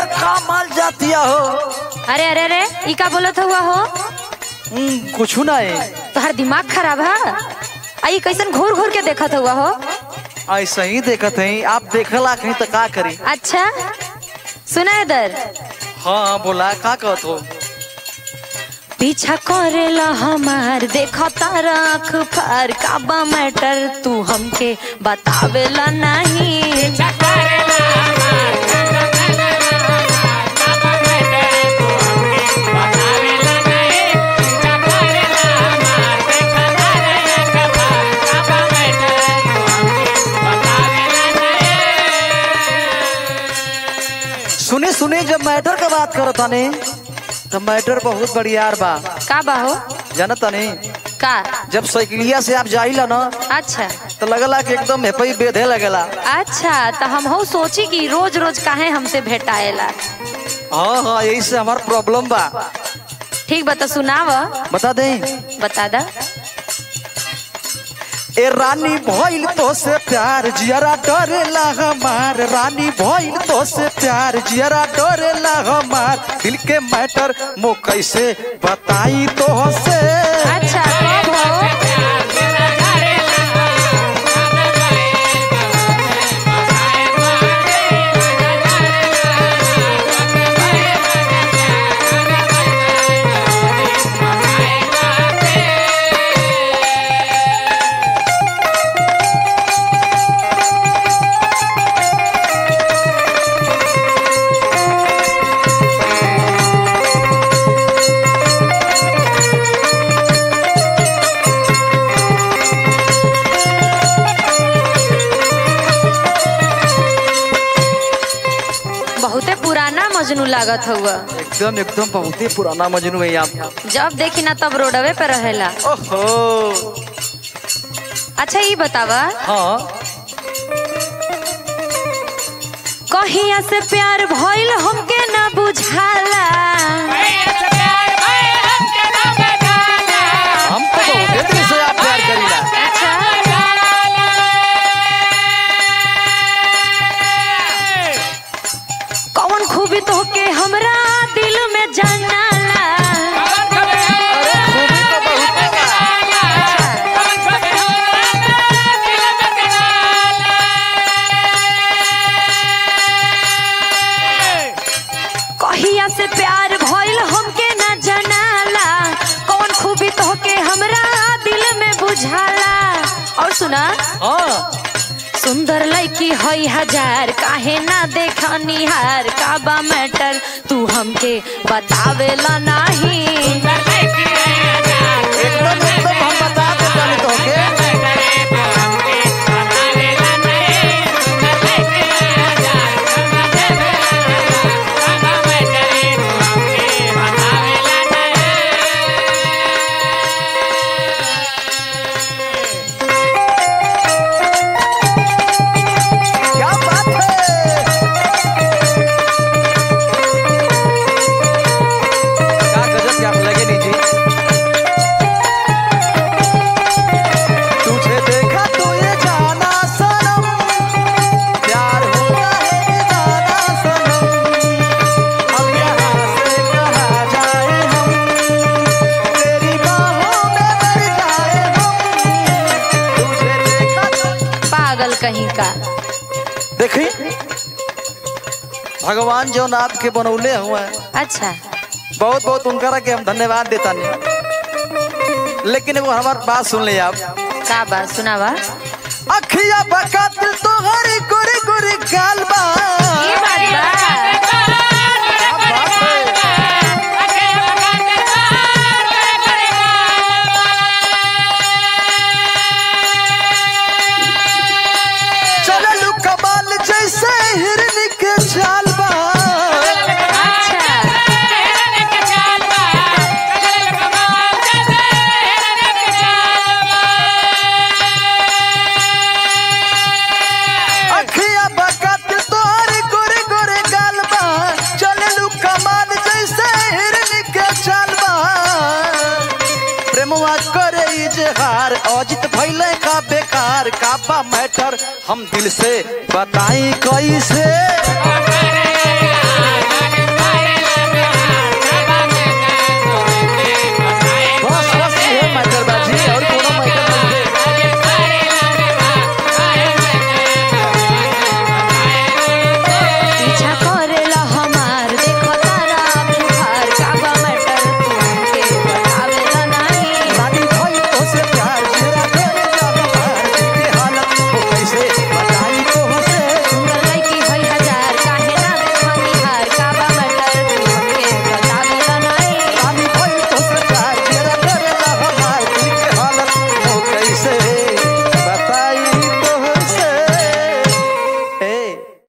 का माल जातिया हो। अरे अरे अरे ई का बोलत हुआ हो? कुछ ना है। तोहर दिमाग खराब है? आई कैसन घूर घूर के देखत हुआ हो? ऐसा ही देखत है। आप देखला कहीं तो का करी। अच्छा सुना इधर। हाँ बोला का कहत हो। पीछा करेला हमार देखो तारा आँख फार काबा मैटर तू हमके बतावेला नहीं। सुने सुने जब मैटर का बात करत ताने तो मैटर बहुत बढ़ियार बा। का बा हो? जानत ताने का? जब साइकिलिया से आप जाइला ना अच्छा तो लगला कि एकदम हेपई बेधे लगेला। अच्छा तो हम हो सोची कि रोज रोज काहे हमसे भेटाएला। हाँ हाँ यही से हमार प्रॉब्लम बा। ठीक बता सुनाव। बता दे। बता दा। ए रानी भइल तो से प्यार जियरा डरेला हमार। रानी भइल तो से प्यार जियरा डरेला हमार। दिल के मैटर मो कैसे बताई तो से। अच्छा कब हो? बहुते पुराना मजनू लागत हुआ। एकदम एकदम बहुत ही पुराना मजनू है आप। जब देखी ना तब रोडवे पे रहेला। ओहो। अच्छा ये बतावा। हाँ कहिया से प्यार भइल हमके ना बुझाला। हम तो बहुत दिन से आप प्यार करीला। अच्छा कौन खूबी तो के हमरा दिल में जनाला। अरे खूबी तो बहुत बा। कहिया से प्यार भइल हमके ना जनाला। कौन खूबी तो के हमरा दिल में बुझाला। और सुना। हाँ सुंदर लड़की हई हजार काहे ना देखा निहार काबा मैटर तू हमके बतावेला नहीं। एकदम एकदम हम बता देतानी तोहके। क्या बात है। क्या गजब क्या लगे नहीं जी। तुझे देखा तो ये जाना सनम प्यार होता है जाना सनम। अब यहाँ से कहाँ जाए हम तेरी बाहों में मर जाए हम। तुझे देखा तो पागल कहीं का। देखी भगवान जो नाथ के बनौले हुए अच्छा बहुत बहुत उनकरा के हम धन्यवाद देता नहीं। लेकिन वो हमार बात सुन ले आप। का बात सुनावा। अखिया बकातिल तो हरी गोरी गोरी गाल बा। ये बात बा। क्या बात है। चललू कमाल जैसे हिरनी के चाल बा। अखिया बकातिल तो हरी गोरी गोरी गाल बा। चललू कमाल जैसे हिरनी के चाल बा। प्रेमवा करे इजहार अजित भइले का बेकार काबा मैटर हम दिल से बताई कैसे।